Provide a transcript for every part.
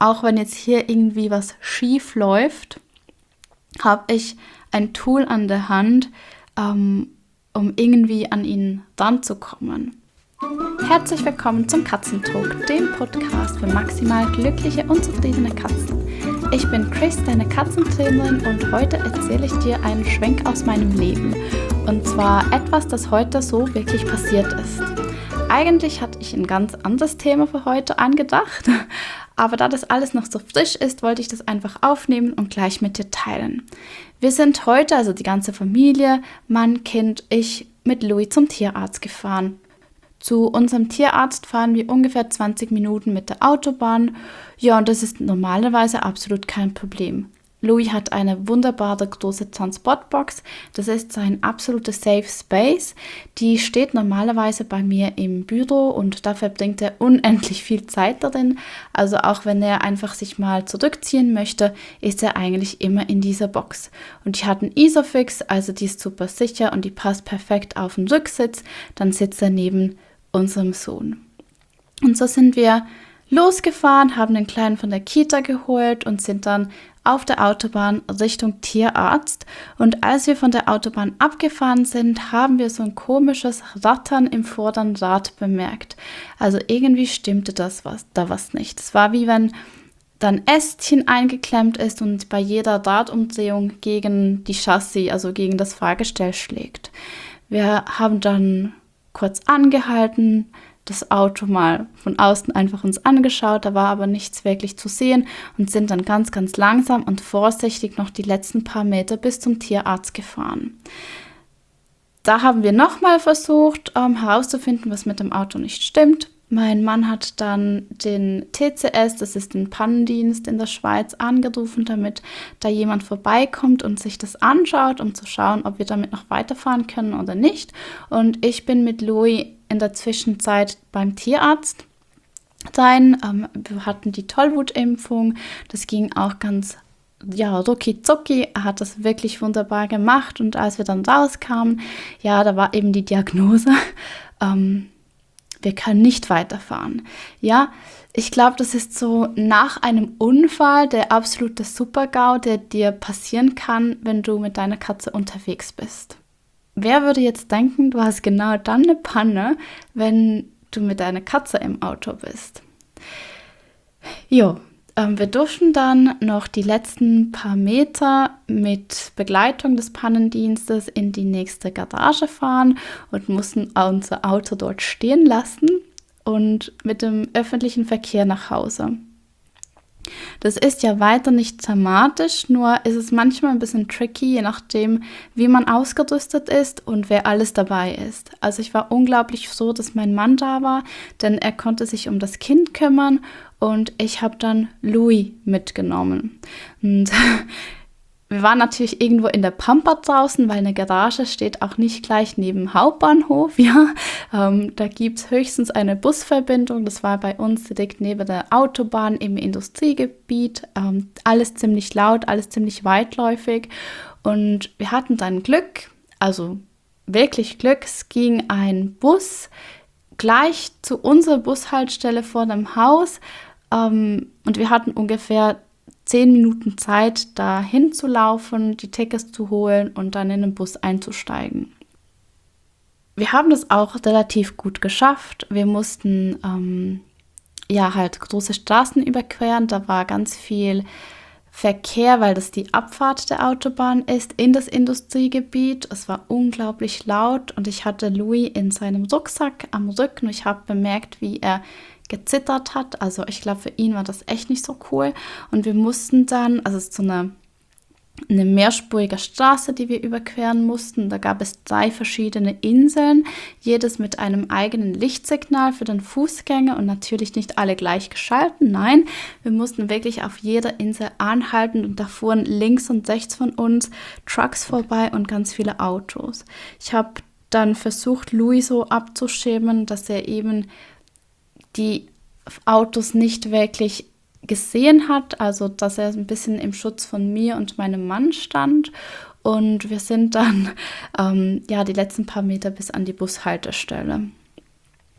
auch wenn jetzt hier irgendwie was schief läuft, habe ich ein Tool an der Hand, um irgendwie an ihn ranzukommen. Herzlich willkommen zum Katzentalk, dem Podcast für maximal glückliche und zufriedene Katzen. Ich bin Chris, deine Katzentrainerin, und heute erzähle ich dir einen Schwenk aus meinem Leben. Und zwar etwas, das heute so wirklich passiert ist. Eigentlich hatte ich ein ganz anderes Thema für heute angedacht, aber da das alles noch so frisch ist, wollte ich das einfach aufnehmen und gleich mit dir teilen. Wir sind heute, also die ganze Familie, Mann, Kind, ich, mit Louis zum Tierarzt gefahren. Zu unserem Tierarzt fahren wir ungefähr 20 Minuten mit der Autobahn. Ja, und das ist normalerweise absolut kein Problem. Louis hat eine wunderbare große Transportbox. Das ist sein absoluter Safe Space. Die steht normalerweise bei mir im Büro und da verbringt er unendlich viel Zeit darin. Also auch wenn er einfach sich mal zurückziehen möchte, ist er eigentlich immer in dieser Box. Und die hat einen Isofix, also die ist super sicher und die passt perfekt auf den Rücksitz. Dann sitzt er neben unserem Sohn. Und so sind wir losgefahren, haben den Kleinen von der Kita geholt und sind dann auf der Autobahn Richtung Tierarzt. Und als wir von der Autobahn abgefahren sind, haben wir so ein komisches Rattern im vorderen Rad bemerkt. Also irgendwie stimmte da was nicht. Es war wie wenn dann Ästchen eingeklemmt ist und bei jeder Radumdrehung gegen die Chassis, also gegen das Fahrgestell schlägt. Wir haben dann kurz angehalten, das Auto mal von außen einfach uns angeschaut, da war aber nichts wirklich zu sehen und sind dann ganz, ganz langsam und vorsichtig noch die letzten paar Meter bis zum Tierarzt gefahren. Da haben wir nochmal versucht, herauszufinden, was mit dem Auto nicht stimmt. Mein Mann hat dann den TCS, das ist den Pannendienst in der Schweiz, angerufen, damit da jemand vorbeikommt und sich das anschaut, um zu schauen, ob wir damit noch weiterfahren können oder nicht. Und ich bin mit Louis in der Zwischenzeit beim Tierarzt sein. Wir hatten die Tollwutimpfung, das ging auch ganz rucki zucki. Er hat das wirklich wunderbar gemacht und als wir dann rauskamen, da war eben die Diagnose, wir können nicht weiterfahren. Ja, ich glaube, das ist so nach einem Unfall der absolute Super-GAU, der dir passieren kann, wenn du mit deiner Katze unterwegs bist. Wer würde jetzt denken, du hast genau dann eine Panne, wenn du mit deiner Katze im Auto bist? Wir durften dann noch die letzten paar Meter mit Begleitung des Pannendienstes in die nächste Garage fahren und mussten unser Auto dort stehen lassen und mit dem öffentlichen Verkehr nach Hause. Das ist ja weiter nicht dramatisch, nur ist es manchmal ein bisschen tricky, je nachdem, wie man ausgerüstet ist und wer alles dabei ist. Also ich war unglaublich froh, dass mein Mann da war, denn er konnte sich um das Kind kümmern und ich habe dann Louis mitgenommen. Und wir waren natürlich irgendwo in der Pampa draußen, weil eine Garage steht auch nicht gleich neben dem Hauptbahnhof. Da gibt es höchstens eine Busverbindung. Das war bei uns direkt neben der Autobahn im Industriegebiet. Alles ziemlich laut, alles ziemlich weitläufig. Und wir hatten dann Glück, also wirklich Glück. Es ging ein Bus gleich zu unserer Bushaltestelle vor dem Haus. Und wir hatten ungefähr 10 Minuten Zeit, da hinzulaufen, die Tickets zu holen und dann in den Bus einzusteigen. Wir haben das auch relativ gut geschafft. Wir mussten große Straßen überqueren. Da war ganz viel Verkehr, weil das die Abfahrt der Autobahn ist in das Industriegebiet. Es war unglaublich laut und ich hatte Louis in seinem Rucksack am Rücken. Ich habe bemerkt, wie er gezittert hat. Also ich glaube, für ihn war das echt nicht so cool. Und wir mussten dann, also es ist so eine mehrspurige Straße, die wir überqueren mussten. Da gab es 3 verschiedene Inseln, jedes mit einem eigenen Lichtsignal für den Fußgänger und natürlich nicht alle gleich geschalten. Nein, wir mussten wirklich auf jeder Insel anhalten und da fuhren links und rechts von uns Trucks vorbei und ganz viele Autos. Ich habe dann versucht, Louis so abzuschirmen, dass er eben die Autos nicht wirklich gesehen hat, also dass er ein bisschen im Schutz von mir und meinem Mann stand. Und wir sind dann die letzten paar Meter bis an die Bushaltestelle.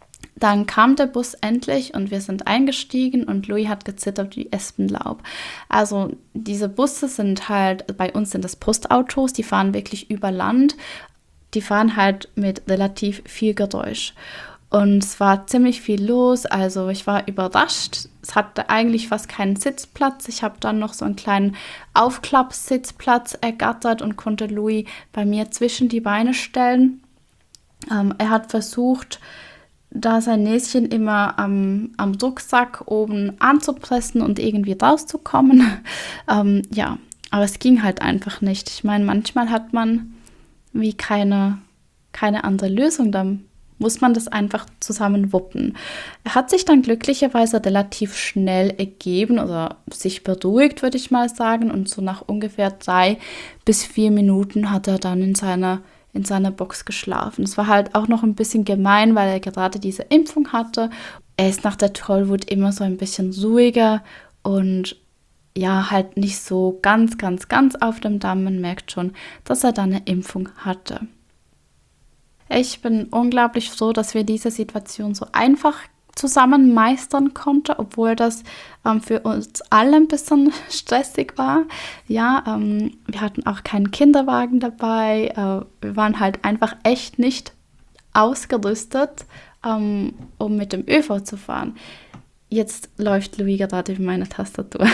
Dann kam der Bus endlich und wir sind eingestiegen und Louis hat gezittert wie Espenlaub. Also diese Busse sind halt, bei uns sind das Postautos, die fahren wirklich über Land. Die fahren halt mit relativ viel Geräusch. Und es war ziemlich viel los, also ich war überrascht. Es hatte eigentlich fast keinen Sitzplatz. Ich habe dann noch so einen kleinen Aufklappsitzplatz ergattert und konnte Louis bei mir zwischen die Beine stellen. Er hat versucht, da sein Näschen immer am Rucksack oben anzupressen und irgendwie rauszukommen. Ja, aber es ging halt einfach nicht. Ich meine, manchmal hat man wie keine andere Lösung, dann muss man das einfach zusammen wuppen. Er hat sich dann glücklicherweise relativ schnell ergeben oder sich beruhigt, würde ich mal sagen. Und so nach ungefähr 3 bis 4 Minuten hat er dann in seiner Box geschlafen. Es war halt auch noch ein bisschen gemein, weil er gerade diese Impfung hatte. Er ist nach der Tollwut immer so ein bisschen ruhiger und ja, halt nicht so ganz auf dem Damm. Man merkt schon, dass er dann eine Impfung hatte. Ich bin unglaublich froh, dass wir diese Situation so einfach zusammen meistern konnten, obwohl das für uns alle ein bisschen stressig war. Ja, wir hatten auch keinen Kinderwagen dabei. Wir waren halt einfach echt nicht ausgerüstet, um mit dem ÖV zu fahren. Jetzt läuft Louis gerade über meine Tastatur.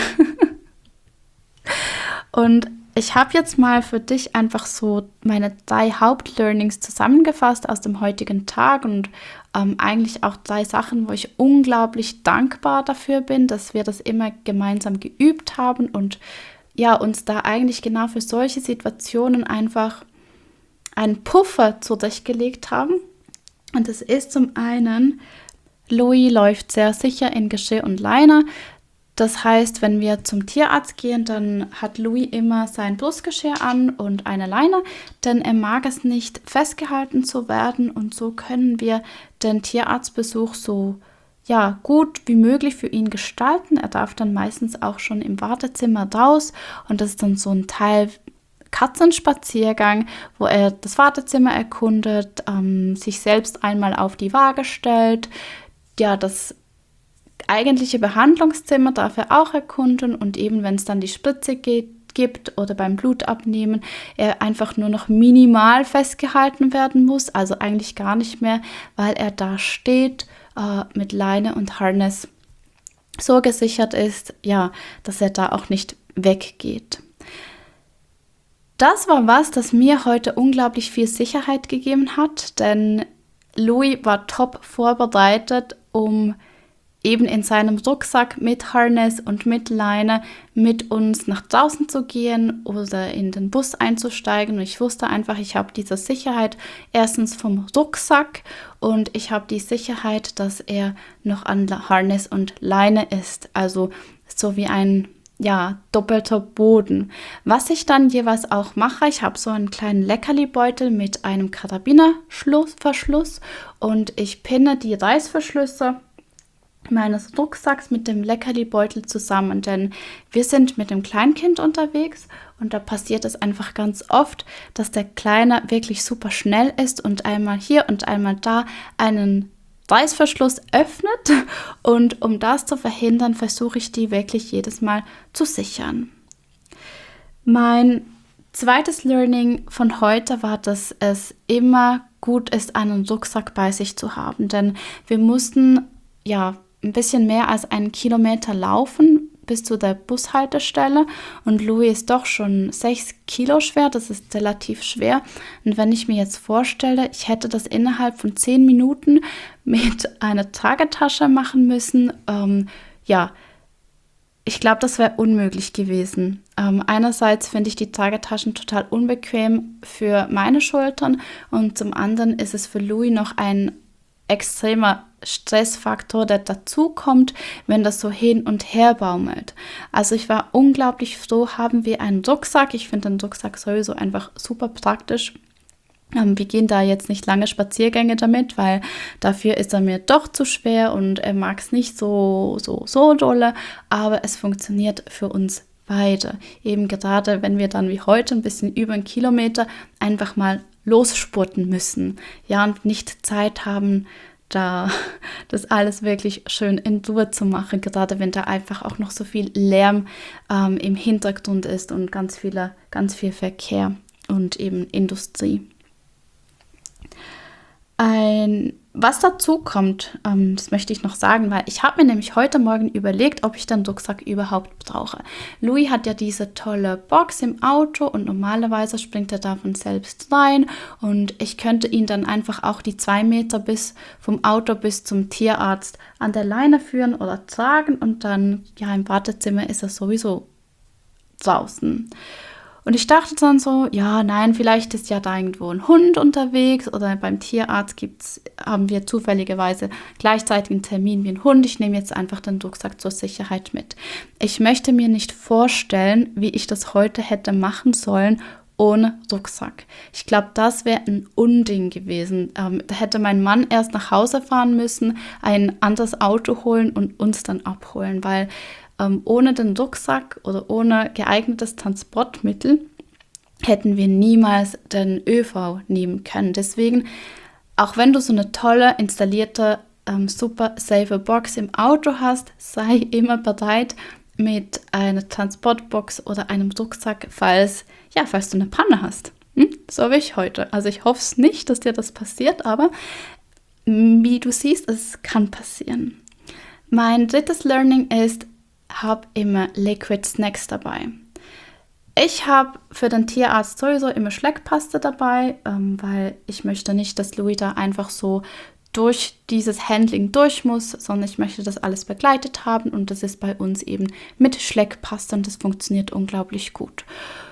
Und ich habe jetzt mal für dich einfach so meine 3 Hauptlearnings zusammengefasst aus dem heutigen Tag und eigentlich auch 3 Sachen, wo ich unglaublich dankbar dafür bin, dass wir das immer gemeinsam geübt haben und ja, uns da eigentlich genau für solche Situationen einfach einen Puffer zurechtgelegt haben. Und das ist zum einen, Louis läuft sehr sicher in Geschirr und Leine. Das heißt, wenn wir zum Tierarzt gehen, dann hat Louis immer sein Brustgeschirr an und eine Leine, denn er mag es nicht, festgehalten zu werden. Und so können wir den Tierarztbesuch so gut wie möglich für ihn gestalten. Er darf dann meistens auch schon im Wartezimmer raus und das ist dann so ein Teil Katzenspaziergang, wo er das Wartezimmer erkundet, sich selbst einmal auf die Waage stellt, ja, das eigentliche Behandlungszimmer darf er auch erkunden und eben, wenn es dann die Spritze gibt oder beim Blutabnehmen, er einfach nur noch minimal festgehalten werden muss, also eigentlich gar nicht mehr, weil er da steht mit Leine und Harness so gesichert ist, ja, dass er da auch nicht weggeht. Das war was, das mir heute unglaublich viel Sicherheit gegeben hat, denn Louis war top vorbereitet, um eben in seinem Rucksack mit Harness und mit Leine mit uns nach draußen zu gehen oder in den Bus einzusteigen. Und ich wusste einfach, ich habe diese Sicherheit erstens vom Rucksack und ich habe die Sicherheit, dass er noch an Harness und Leine ist. Also so wie ein doppelter Boden. Was ich dann jeweils auch mache, ich habe so einen kleinen Leckerli-Beutel mit einem Karabinerverschluss und ich pinne die Reißverschlüsse meines Rucksacks mit dem Leckerli-Beutel zusammen, denn wir sind mit dem Kleinkind unterwegs und da passiert es einfach ganz oft, dass der Kleine wirklich super schnell ist und einmal hier und einmal da einen Reißverschluss öffnet und um das zu verhindern, versuche ich die wirklich jedes Mal zu sichern. Mein zweites Learning von heute war, dass es immer gut ist, einen Rucksack bei sich zu haben, denn wir mussten ein bisschen mehr als 1 Kilometer laufen bis zu der Bushaltestelle und Louis ist doch schon 6 Kilo schwer, das ist relativ schwer und wenn ich mir jetzt vorstelle, ich hätte das innerhalb von 10 Minuten mit einer Tragetasche machen müssen, ich glaube, das wäre unmöglich gewesen. Einerseits finde ich die Tragetaschen total unbequem für meine Schultern und zum anderen ist es für Louis noch ein extremer Stressfaktor, der dazu kommt, wenn das so hin und her baumelt. Also ich war unglaublich froh, haben wir einen Rucksack. Ich finde den Rucksack sowieso einfach super praktisch. Wir gehen da jetzt nicht lange Spaziergänge damit, weil dafür ist er mir doch zu schwer und er mag es nicht so dolle, aber es funktioniert für uns beide. Eben gerade, wenn wir dann wie heute ein bisschen über 1 Kilometer einfach mal losspurten müssen, und nicht Zeit haben, da das alles wirklich schön in Ruhe zu machen, gerade wenn da einfach auch noch so viel Lärm im Hintergrund ist und ganz viel Verkehr und eben Industrie. Was dazu kommt, das möchte ich noch sagen, weil ich habe mir nämlich heute Morgen überlegt, ob ich den Rucksack überhaupt brauche. Louis hat ja diese tolle Box im Auto und normalerweise springt er davon selbst rein und ich könnte ihn dann einfach auch die 2 Meter vom Auto bis zum Tierarzt an der Leine führen oder tragen und dann, ja, im Wartezimmer ist er sowieso draußen. Und ich dachte dann so, ja, nein, vielleicht ist ja da irgendwo ein Hund unterwegs oder beim Tierarzt haben wir zufälligerweise gleichzeitig einen Termin wie ein Hund. Ich nehme jetzt einfach den Rucksack zur Sicherheit mit. Ich möchte mir nicht vorstellen, wie ich das heute hätte machen sollen ohne Rucksack. Ich glaube, das wäre ein Unding gewesen. Da hätte mein Mann erst nach Hause fahren müssen, ein anderes Auto holen und uns dann abholen, weil ohne den Rucksack oder ohne geeignetes Transportmittel hätten wir niemals den ÖV nehmen können. Deswegen, auch wenn du so eine tolle installierte super safe Box im Auto hast, sei immer bereit mit einer Transportbox oder einem Rucksack, falls du eine Panne hast. So wie ich heute. Also ich hoffe es nicht, dass dir das passiert, aber wie du siehst, es kann passieren. Mein drittes Learning ist, hab immer Liquid Snacks dabei. Ich habe für den Tierarzt sowieso immer Schleckpaste dabei, weil ich möchte nicht, dass Louis da einfach so durch dieses Handling durch muss, sondern ich möchte das alles begleitet haben und das ist bei uns eben mit Schleckpaste und das funktioniert unglaublich gut.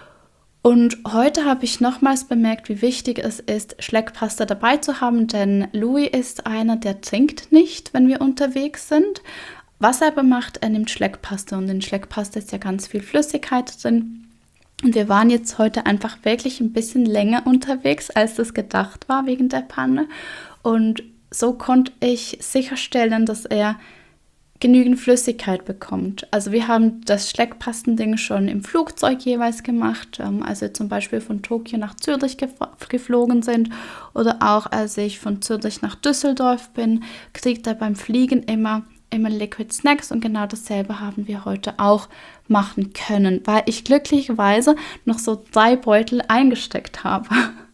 Und heute habe ich nochmals bemerkt, wie wichtig es ist, Schleckpaste dabei zu haben, denn Louis ist einer, der trinkt nicht, wenn wir unterwegs sind. Was er aber macht, er nimmt Schleckpaste und in Schleckpaste ist ja ganz viel Flüssigkeit drin. Und wir waren jetzt heute einfach wirklich ein bisschen länger unterwegs, als das gedacht war wegen der Panne. Und so konnte ich sicherstellen, dass er genügend Flüssigkeit bekommt. Also wir haben das Schleckpastending schon im Flugzeug jeweils gemacht, als wir zum Beispiel von Tokio nach Zürich geflogen sind oder auch als ich von Zürich nach Düsseldorf bin, kriegt er beim Fliegen immer Liquid Snacks und genau dasselbe haben wir heute auch machen können, weil ich glücklicherweise noch so 3 Beutel eingesteckt habe,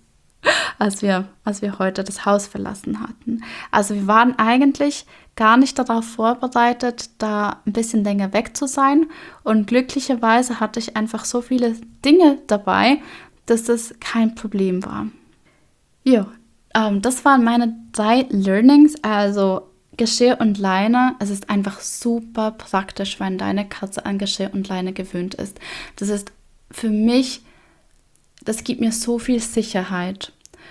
als wir heute das Haus verlassen hatten. Also wir waren eigentlich gar nicht darauf vorbereitet, da ein bisschen länger weg zu sein und glücklicherweise hatte ich einfach so viele Dinge dabei, dass das kein Problem war. Ja, das waren meine 3 Learnings, also Geschirr und Leine, es ist einfach super praktisch, wenn deine Katze an Geschirr und Leine gewöhnt ist. Das ist für mich, das gibt mir so viel Sicherheit.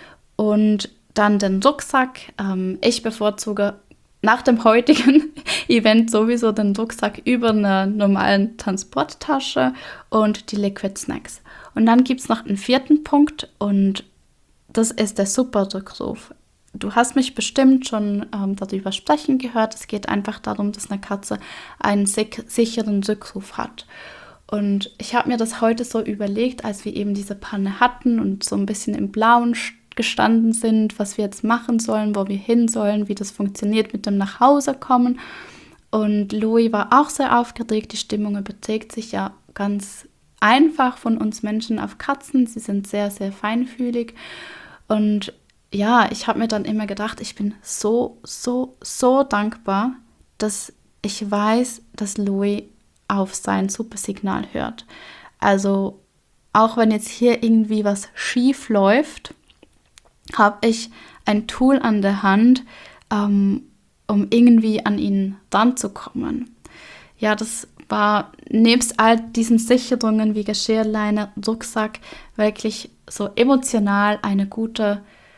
Und dann den Rucksack. Ich bevorzuge nach dem heutigen Event sowieso den Rucksack über einer normalen Transporttasche und die Liquid Snacks. Und dann gibt es noch einen 4. Punkt und das ist der Super-Rückruf. Du hast mich bestimmt schon darüber sprechen gehört. Es geht einfach darum, dass eine Katze einen sicheren Rückruf hat. Und ich habe mir das heute so überlegt, als wir eben diese Panne hatten und so ein bisschen im Blauen gestanden sind, was wir jetzt machen sollen, wo wir hin sollen, wie das funktioniert mit dem Nachhausekommen. Und Louis war auch sehr aufgeregt. Die Stimmung überträgt sich ja ganz einfach von uns Menschen auf Katzen. Sie sind sehr, sehr feinfühlig. Und ja, ich habe mir dann immer gedacht, ich bin so dankbar, dass ich weiß, dass Louis auf sein Supersignal hört. Also auch wenn jetzt hier irgendwie was schief läuft, habe ich ein Tool an der Hand, um irgendwie an ihn dran zu kommen. Ja, das war nebst all diesen Sicherungen wie Geschirrleine, Rucksack wirklich so emotional eine gute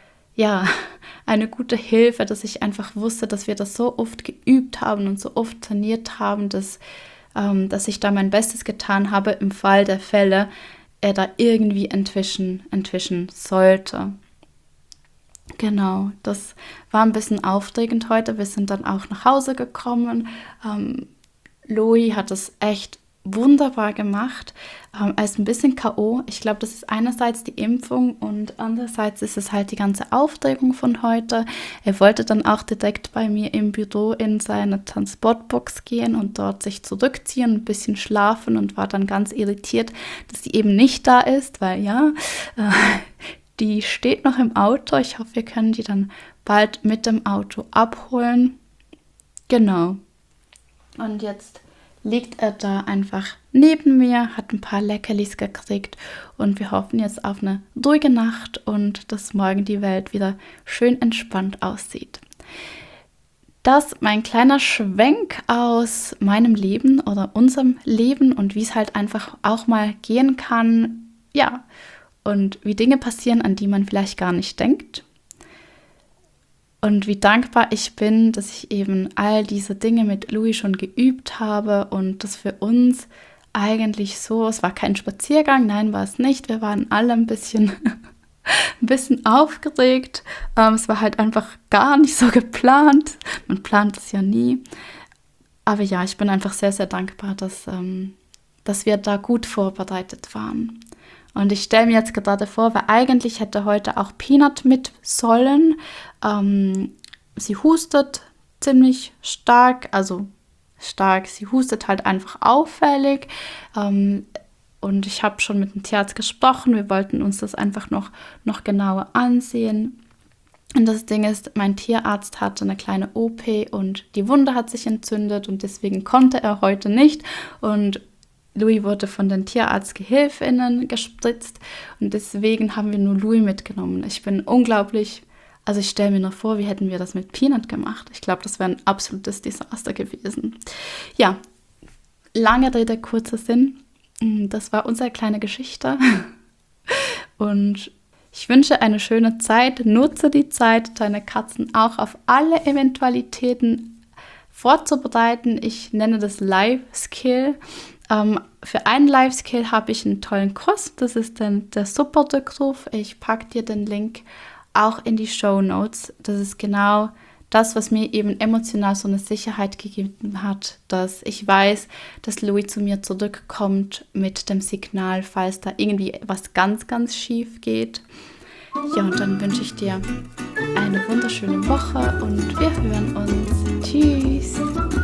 Hilfe, dass ich einfach wusste, dass wir das so oft geübt haben und so oft trainiert haben, dass ich da mein Bestes getan habe, im Fall der Fälle er da irgendwie entwischen sollte. Genau, das war ein bisschen aufregend heute. Wir sind dann auch nach Hause gekommen. Louis hat es echt wunderbar gemacht. Er ist ein bisschen K.O. Ich glaube, das ist einerseits die Impfung und andererseits ist es halt die ganze Aufregung von heute. Er wollte dann auch direkt bei mir im Büro in seine Transportbox gehen und dort sich zurückziehen, ein bisschen schlafen und war dann ganz irritiert, dass sie eben nicht da ist, weil die steht noch im Auto. Ich hoffe, wir können die dann bald mit dem Auto abholen. Genau. Und jetzt liegt er da einfach neben mir, hat ein paar Leckerlis gekriegt und wir hoffen jetzt auf eine ruhige Nacht und dass morgen die Welt wieder schön entspannt aussieht. Das mein kleiner Schwenk aus meinem Leben oder unserem Leben und wie es halt einfach auch mal gehen kann, ja, und wie Dinge passieren, an die man vielleicht gar nicht denkt. Und wie dankbar ich bin, dass ich eben all diese Dinge mit Louis schon geübt habe und das für uns eigentlich so, es war kein Spaziergang, nein, war es nicht. Wir waren alle ein bisschen aufgeregt. Es war halt einfach gar nicht so geplant. Man plant es ja nie. Aber ja, ich bin einfach sehr, sehr dankbar, dass wir da gut vorbereitet waren. Und ich stelle mir jetzt gerade vor, weil eigentlich hätte heute auch Peanut mit sollen. Sie hustet ziemlich stark, sie hustet halt einfach auffällig. Und ich habe schon mit dem Tierarzt gesprochen, wir wollten uns das einfach noch genauer ansehen. Und das Ding ist, mein Tierarzt hatte eine kleine OP und die Wunde hat sich entzündet und deswegen konnte er heute nicht. Und Louis wurde von den Tierarztgehilfinnen gespritzt und deswegen haben wir nur Louis mitgenommen. Ich bin unglaublich, also ich stelle mir noch vor, wie hätten wir das mit Peanut gemacht. Ich glaube, das wäre ein absolutes Desaster gewesen. Ja, lange Rede, kurzer Sinn. Das war unsere kleine Geschichte und ich wünsche eine schöne Zeit. Nutze die Zeit, deine Katzen auch auf alle Eventualitäten vorzubereiten. Ich nenne das Life-Skill. Für einen Life-Skill habe ich einen tollen Kurs, das ist dann der Superrückruf. Ich packe dir den Link auch in die Shownotes. Das ist genau das, was mir eben emotional so eine Sicherheit gegeben hat, dass ich weiß, dass Louis zu mir zurückkommt mit dem Signal, falls da irgendwie was ganz, ganz schief geht. Ja, und dann wünsche ich dir eine wunderschöne Woche und wir hören uns. Tschüss!